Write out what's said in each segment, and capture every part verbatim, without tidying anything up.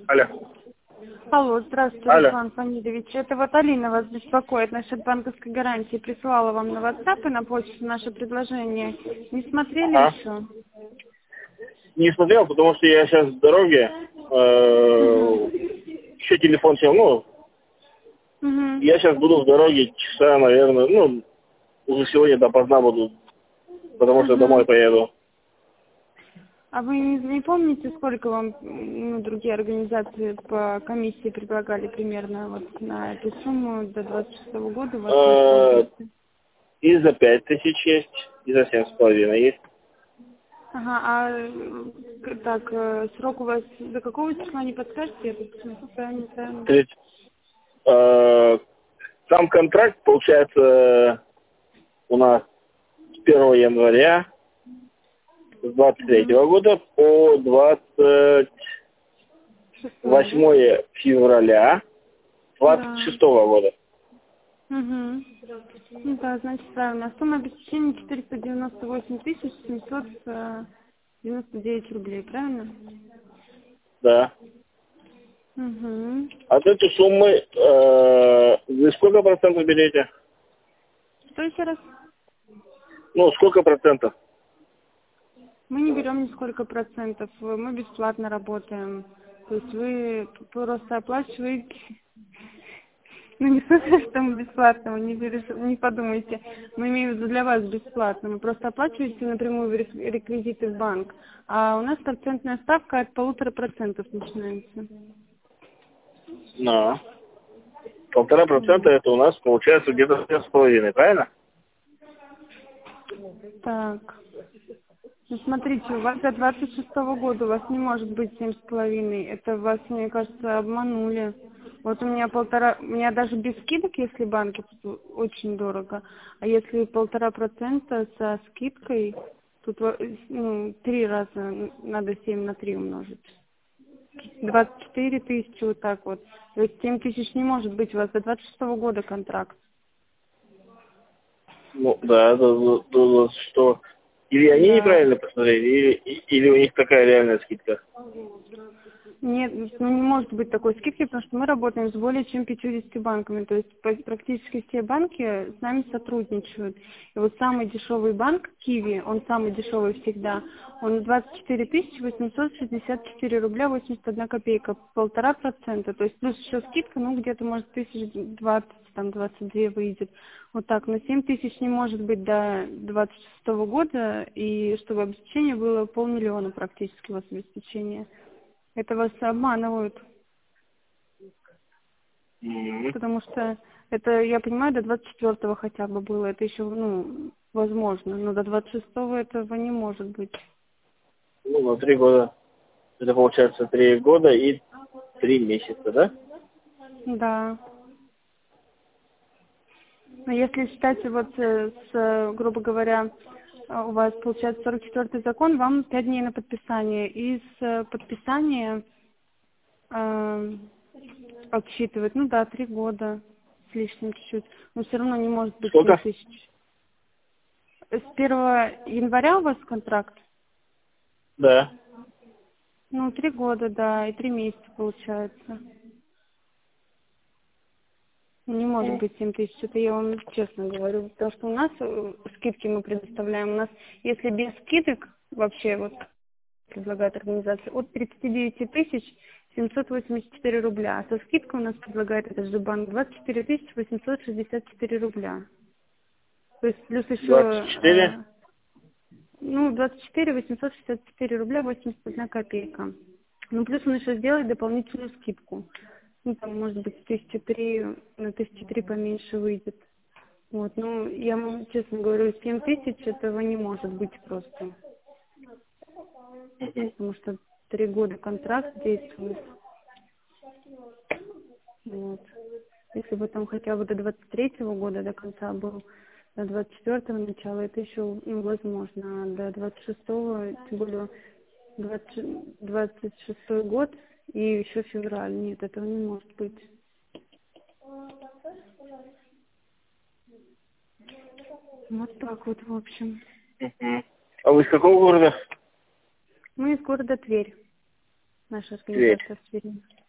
Алло. Алло, здравствуйте, Алло. Руслан Фанидович. Это вот Алина вас беспокоит насчет банковской гарантии. Присылала вам на WhatsApp и на почту наше предложение. Не смотрели Ага. еще? Не смотрел, потому что я сейчас в дороге. Угу. Еще телефон сел. Ну, Угу. я сейчас буду в дороге часа, наверное, ну, уже сегодня допоздна буду, потому что домой Угу. поеду. А вы не, не помните, сколько вам ну, другие организации по комиссии предлагали примерно вот на эту сумму до двадцать шестого года? У вас не Э, помните? И за пять тысяч есть, и за семь с половиной есть. Ага, а э, так, э, срок у вас до какого числа не подскажете? Я тут посмотрю, правильно, правильно. Треть. Э, Сам контракт, получается, у нас с первого января с двадцать Угу. третьего года по двадцать Шестое, да? восьмое февраля двадцать Да. шестого года. Угу. Ну да, значит, правильно. Сумма обеспечения четыреста девяносто восемь тысяч семьсот девяносто девять рублей, правильно? Да. Угу. От этой суммы э, вы сколько процентов берете? Что еще раз? Ну, сколько процентов? Мы не берем нисколько процентов, мы бесплатно работаем. То есть вы просто оплачиваете. Ну, не смысле, что мы бесплатно, вы не, переш- не подумайте. Мы имеем в виду для вас бесплатно. Вы просто оплачиваете напрямую рек- реквизиты в банк. А у нас процентная ставка от полутора процентов начинается. На. Полтора процента Вот. это у нас получается где-то семь с половиной, правильно? Так. Ну, смотрите, у вас до двадцать шестого года у вас не может быть семь с половиной. Это вас, мне кажется, обманули. Вот у меня полтора, у меня даже без скидок, если банки, тут очень дорого. А если полтора процента со скидкой, тут во- ну, три раза надо семь на три умножить. Двадцать четыре тысячи вот так вот. То есть семь тысяч не может быть у вас до двадцать шестого года контракт. Ну, да, до, до, до- что... Или они Да. неправильно посмотрели, или, или у них такая реальная скидка. Нет, ну не может быть такой скидки, потому что мы работаем с более чем пятьюдесятью банками. То есть по- практически все банки с нами сотрудничают. И вот самый дешевый банк, Киви, он самый дешевый всегда, он двадцать четыре тысячи восемьсот шестьдесят четыре рубля восемьдесят одна копейка, полтора процента. То есть плюс еще скидка, ну где-то может тысяч двадцать, там двадцать две выйдет. Вот так, но семь тысяч не может быть до двадцать шестого года, и чтобы обеспечение было полмиллиона практически у вас обеспечение. Это вас обманывают, М. потому что это, я понимаю, до двадцать четвёртого хотя бы было, это еще, ну, возможно, но до двадцать шестого этого не может быть. Ну, на три года. Это получается три года и три месяца, да? Да. Но если считать вот э, с, э, грубо говоря, э, у вас получается сорок четвёртый закон, вам пять дней на подписание, и с э, подписания э, отсчитывать, ну да, три года с лишним чуть-чуть, но все равно не может быть семь Сколько? тысяч. С первого января у вас контракт? Да. Ну, три года, да, и три месяца получается. Не может быть семь тысяч, это я вам честно говорю. Потому что у нас э, скидки мы предоставляем. У нас, если без скидок, вообще, вот, предлагает организация, от тридцати девяти тысяч семьсот восемьдесят четыре рубля. А со скидкой у нас предлагает этот же банк двадцать четыре тысячи восемьсот шестьдесят четыре рубля. То есть плюс еще, двадцать четыре. э, ну, двадцать четыре восемьсот шестьдесят четыре рубля восемьдесят одна копейка. Ну, плюс он еще сделает дополнительную скидку. Ну, там, может быть, тысячи три, на тысячи три поменьше выйдет. Вот, ну, я вам честно говорю, семь тысяч этого не может быть просто. Мгм. Потому что три года контракт действует. Вот. Если бы там хотя бы до двадцать третьего года до конца был, до двадцать четвёртого начала, это еще ну, возможно. А до двадцать шестого, тем более двадцать, двадцать шестой год и еще февраль. Нет, этого не может быть. Вот так вот, в общем. Мгм. А вы из какого города? Мы из города Тверь. Наша Тверь. организация в Твери.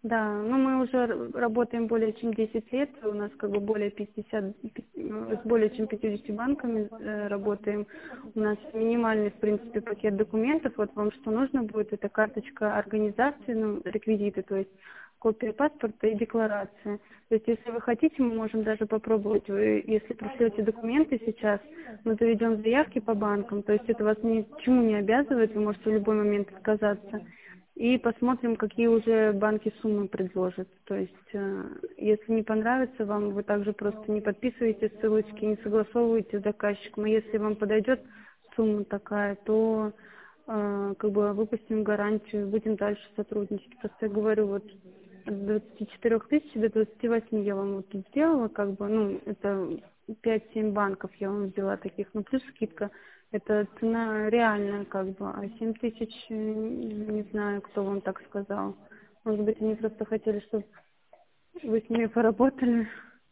Да, ну мы уже р- работаем более чем десять лет, у нас как бы более пятидесяти, с более чем пятьюдесятью банками э, работаем. У нас минимальный, в принципе, пакет документов. Вот вам что нужно будет, это карточка организации, ну, реквизиты, то есть копия паспорта и декларация. То есть если вы хотите, мы можем даже попробовать, вы, если пришлете документы сейчас, мы заведем заявки по банкам, то есть это вас ни к чему не обязывает, вы можете в любой момент отказаться. И посмотрим, какие уже банки суммы предложат. То есть, э, если не понравится вам, вы также просто не подписываете ссылочки, не согласовываете с заказчиком. И если вам подойдет сумма такая, то э, как бы выпустим гарантию, будем дальше сотрудничать. Просто я говорю, вот от двадцати четырёх тысяч до двадцати восьми я вам вот тут сделала, как бы, ну, это пять-семь банков я вам взяла таких, ну, плюс скидка. Это цена реальная, как бы, а семь тысяч, э, не знаю, кто вам так сказал. Может быть, они просто хотели, чтобы вы с ними поработали.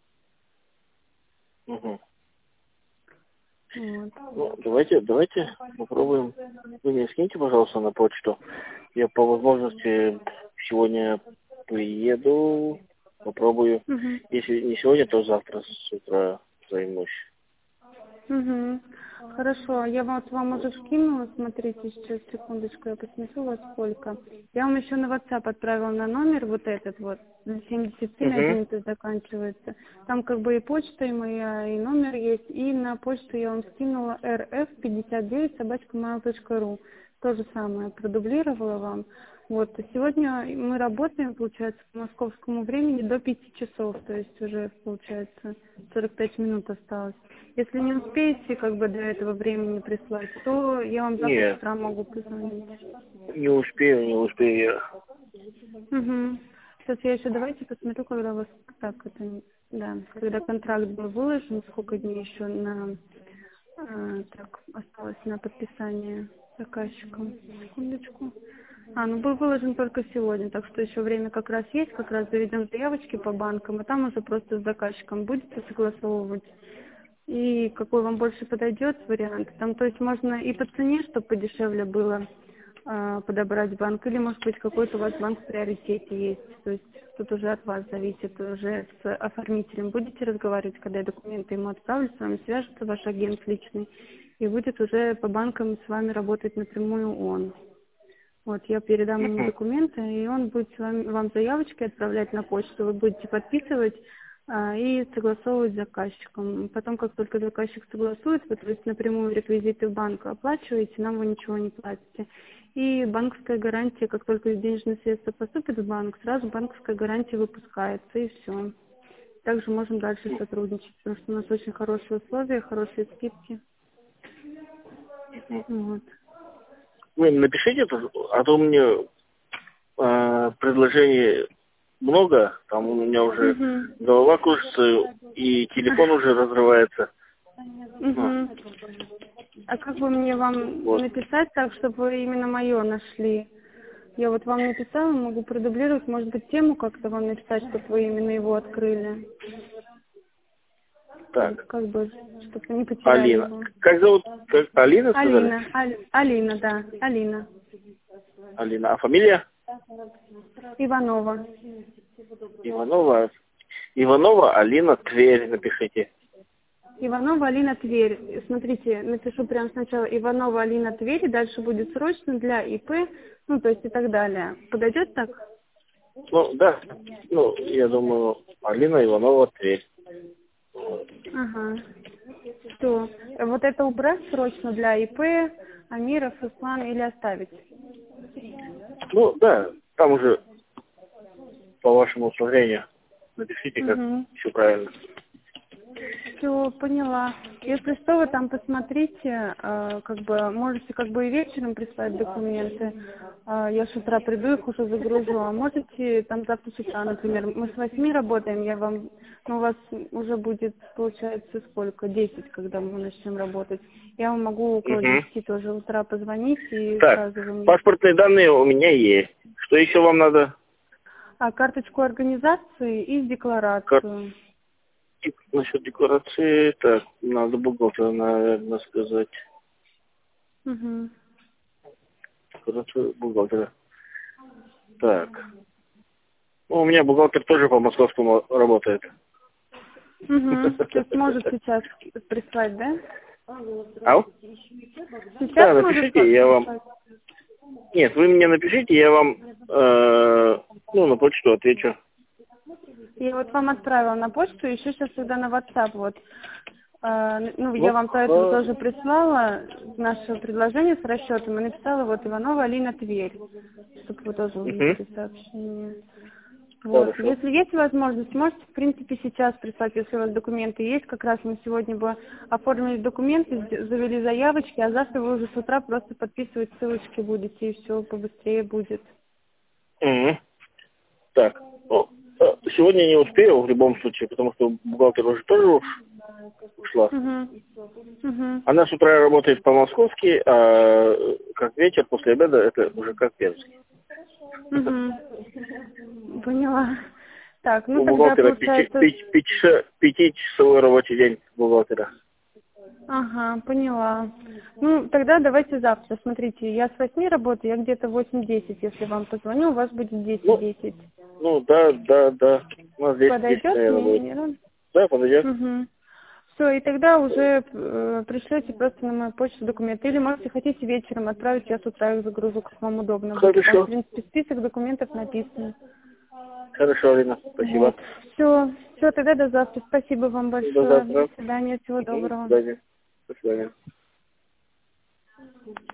Угу. Вот. Ну, давайте, давайте попробуем. Вы мне скиньте, пожалуйста, на почту. Я по возможности сегодня приеду, попробую. Угу. Если не сегодня, то завтра с утра займусь. Угу. Хорошо, я вот вам уже скинула, смотрите, сейчас, секундочку, я посмотрю, во сколько. Я вам еще на WhatsApp отправила на номер вот этот вот, семьдесят семь Угу. одиннадцать заканчивается. Там как бы и почта, и моя, и номер есть, и на почту я вам скинула эр эф пятьдесят девять собака mail точка ру. То же самое, продублировала вам. Вот, и сегодня мы работаем, получается, по московскому времени до пяти часов, то есть уже, получается, сорок пять минут осталось. Если не успеете, как бы, до этого времени прислать, то я вам завтра с Нет, утра могу позвонить. не успею, не успею я. Угу. Сейчас я еще давайте посмотрю, когда у вас так это, да, когда контракт был выложен, сколько дней еще на, э, так, осталось на подписание заказчиком. Секундочку. А, ну был выложен только сегодня, так что еще время как раз есть, как раз заведем заявочки по банкам, и там уже просто с заказчиком будете согласовывать. И какой вам больше подойдет вариант. Там, то есть можно и по цене, чтобы подешевле было, э, подобрать банк, или может быть какой-то у вас банк в приоритете есть. То есть тут уже от вас зависит, уже с оформителем будете разговаривать, когда я документы ему отправлю, с вами свяжется ваш агент личный, и будет уже по банкам с вами работать напрямую он. Вот, я передам ему документы, и он будет с вами, вам заявочки отправлять на почту, вы будете подписывать а, и согласовывать с заказчиком. Потом, как только заказчик согласует, вы, то есть, напрямую реквизиты в банк оплачиваете, нам вы ничего не платите. И банковская гарантия, как только денежные средства поступят в банк, сразу банковская гарантия выпускается, и все. Также можем дальше сотрудничать, потому что у нас очень хорошие условия, хорошие скидки. Вот. Вы мне напишите, это, а то у меня э, предложений много, там у меня уже Мгм. голова кружится и телефон уже разрывается. Ну, Мгм. А как бы мне вам вот. написать так, чтобы вы именно мое нашли? Я вот вам написала, могу продублировать, может быть, тему как-то вам написать, чтобы вы именно его открыли. То есть, Так, как бы, чтобы вы не потеряли Алина. его. Как зовут? Как, Алина сказали? Алина, Али- Алина, да, Алина. Алина. А фамилия? Иванова. Иванова. Иванова Алина, Тверь, напишите. Иванова Алина Тверь. Смотрите, напишу прямо сначала Иванова Алина Тверь, и дальше будет срочно для ИП, ну, то есть и так далее. Подойдет так? Ну, да. Ну, я думаю, Алина Иванова, Тверь. Ага. Что? Вот это убрать срочно для ИП, Амиров, Ислам или оставить? Ну, да, там уже по вашему усмотрению. Напишите, как Угу. все правильно. Все, поняла. Если что, вы там посмотрите, э, как бы, можете как бы и вечером прислать документы. Э, я с утра приду, их уже загружу. А можете там завтра с утра, например. Мы с восьми работаем, я вам, ну, у вас уже будет, получается, сколько? Десять, когда мы начнем работать. Я вам могу около Угу. десяти тоже утра позвонить и Так, сразу вы мне. паспортные данные у меня есть. Что еще вам надо? А карточку организации и Кар- декларацию. и насчет декларации, так, надо бухгалтера, наверное, сказать. Угу. Декларацию бухгалтера. Так, У меня бухгалтер тоже по московскому работает. Угу. То есть может сейчас прислать, да? Ау? Сейчас Да, может напишите, я вам... прислать? Нет, вы мне напишите, я вам, э, ну, на почту отвечу. Я вот вам отправила на почту, еще сейчас сюда на WhatsApp вот. А, ну, Ну, я вам поэтому э, тоже прислала наше предложение с расчетом и написала вот Иванова Алина Тверь, чтобы вы тоже увидели сообщение. Вот. Хорошо. Если есть возможность, можете, в принципе, сейчас прислать, если у вас документы есть. Как раз мы сегодня бы оформили документы, сд- завели заявочки, а завтра вы уже с утра просто подписывать ссылочки будете, и все побыстрее будет. Мгм. Так, о, э, сегодня не успею в любом случае, потому что бухгалтер уже тоже уш- ушла. Угу. Угу. Она с утра работает по-московски, а э, как вечер после обеда это уже как перский. Угу. Поняла. Так, ну У тогда бухгалтера пяти- получается... пяти- пяти- пятичасовой рабочий день бухгалтера. Ага, поняла. Ну, тогда давайте завтра. Смотрите, я с восьми работаю, я где-то восемь-десять, если вам позвоню, у вас будет Ну, десять-десять. ну да, да, да. У нас здесь десять, Подойдет наверное, мне? будет. Нет? Да, подойдет. Угу. Все, и тогда уже э, пришлете просто на мою почту документы. Или, можете, хотите вечером отправить, я с утра их загружу, как вам удобно будет. Там, в Хорошо. принципе, список документов написан. Хорошо, Алина. Спасибо. Вот. Все, все, тогда до завтра. Спасибо вам До большое. До завтра. свидания, всего Мгм. До доброго. свидания. До свидания.